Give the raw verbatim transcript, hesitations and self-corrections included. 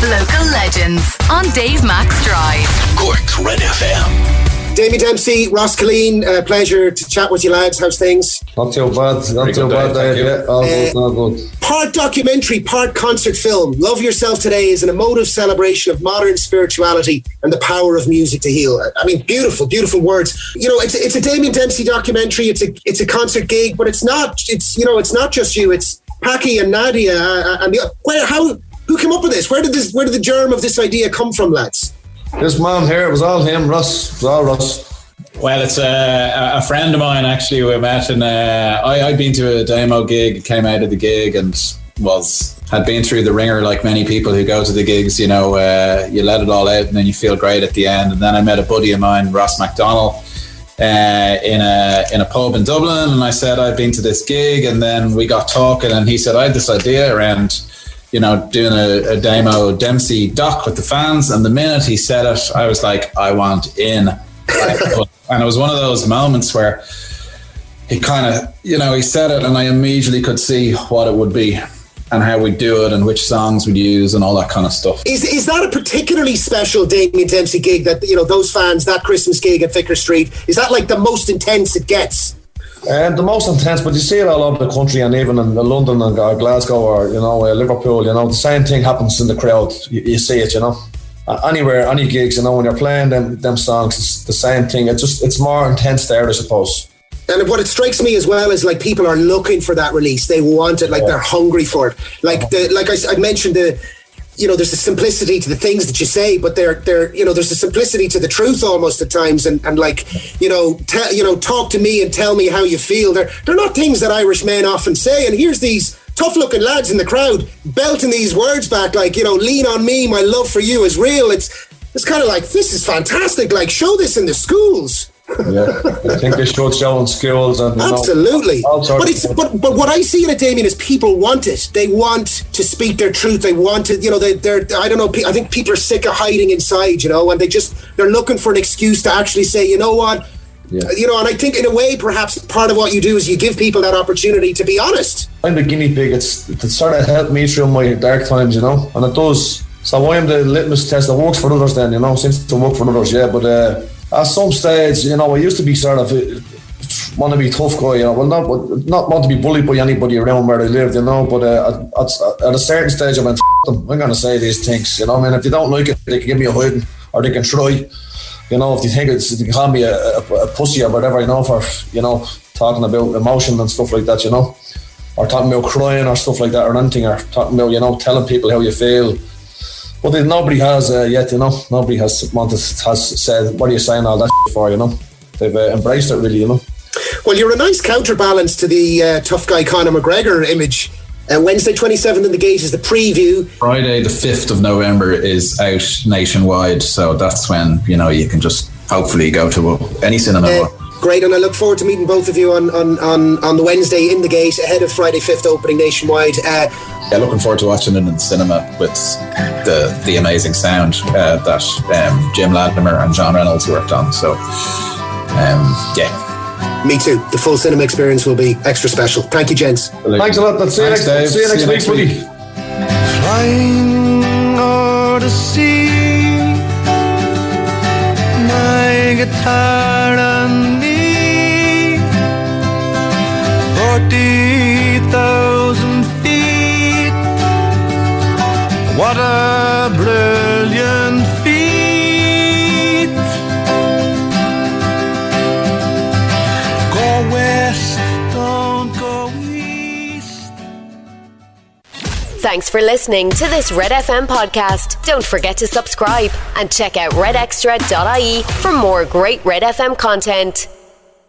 Local Legends on Dave Max Drive. Cork's Red F M. Damien Dempsey, Ross Killeen, uh, pleasure to chat with you lads. How's things? Not too bad, not Very too bad, Dave. Yeah, all good, all good. Part documentary, part concert film. Love Yourself Today is an emotive celebration of modern spirituality and the power of music to heal. I mean, beautiful, beautiful words. You know, it's it's a Damien Dempsey documentary. It's a it's a concert gig, but it's not. It's you know, it's not just you. It's Packy and Nadia uh, and the, where how who came up with this? Where did this? Where did the germ of this idea come from, lads? This man here, it was all him, Russ. It was all Russ. Well, it's a, a friend of mine actually we met, and uh, I, I'd been to a demo gig, came out of the gig, and was had been through the ringer like many people who go to the gigs. You know, uh, you let it all out, and then you feel great at the end. And then I met a buddy of mine, Ross MacDonald, uh, in a in a pub in Dublin, and I said I'd been to this gig, and then we got talking, and he said I had this idea around, you know, doing a, a demo Dempsey doc with the fans. And the minute he said it, I was like, I want in. And it was one of those moments where he kind of, you know, he said it, and I immediately could see what it would be and how we'd do it and which songs we'd use and all that kind of stuff. Is is that a particularly special Damien Dempsey gig that, you know, those fans, that Christmas gig at Vicar Street, is that like the most intense it gets? Um, the most intense, but you see it all over the country, and even in London and Glasgow or, you know, uh, Liverpool, you know, the same thing happens in the crowd. You, you see it, you know. Uh, anywhere, any gigs, you know, when you're playing them them songs, it's the same thing. It's just, it's more intense there, I suppose. And what it strikes me as well is like people are looking for that release. They want it, like yeah. They're hungry for it. Like the, like I, I mentioned, the, you know, there's a simplicity to the things that you say, but they're, they're, you know, there's a simplicity to the truth almost at times. And, and like, you know, tell, you know, talk to me and tell me how you feel. They're, they're not things that Irish men often say. And here's these tough looking lads in the crowd belting these words back, like, you know, lean on me, my love for you is real. It's, it's kind of like, this is fantastic. Like, show this in the schools. Yeah, I think they should show in schools and absolutely. Know, but it's but but what I see in it, Damien, is people want it. They want to speak their truth. They want to, you know, they they're I don't know. I think people are sick of hiding inside, you know, and they just they're looking for an excuse to actually say, you know what, yeah. you know. And I think in a way, perhaps part of what you do is you give people that opportunity to be honest. I'm the guinea pig. It's it sort of helped me through my dark times, you know, and it does. So I'm the litmus test that works for others. Then, you know, seems to work for others, yeah, but. Uh, At some stage, you know, I used to be sort of uh, want to be a tough guy, you know. Well, not not want to be bullied by anybody around where I lived, you know. But uh, at, at a certain stage, I went, F- them. I'm going to say these things, you know. I mean, if they don't like it, they can give me a hiding, or they can try. You know, if they think it's, they can call me a, a, a pussy or whatever, you know, for, you know, talking about emotion and stuff like that, you know, or talking about crying or stuff like that, or anything, or talking about, you know, telling people how you feel. But well, nobody has uh, yet, you know. Nobody has wanted, has said, what are you saying all that for, you know. They've uh, embraced it, really, you know. Well, you're a nice counterbalance to the uh, tough guy Conor McGregor image. Uh, Wednesday twenty-seventh in the gate is the preview. Friday the fifth of November is out nationwide, so that's when, you know, you can just hopefully go to any cinema. Uh, Great, and I look forward to meeting both of you on, on, on, on the Wednesday in the gate ahead of Friday fifth opening nationwide. Uh, yeah, looking forward to watching it in the cinema with the the amazing sound uh, that um, Jim Ladnimer and John Reynolds worked on. So, um, yeah. Me too. The full cinema experience will be extra special. Thank you, gents. Thanks a lot. Let's see you next, Dave. see you next, see you next week, week. Flying o'er the sea, my guitar and me, forty thousand feet. What a brilliant feat. Go west, don't go east. Thanks for listening to this Red F M podcast. Don't forget to subscribe and check out red extra dot I E for more great Red F M content.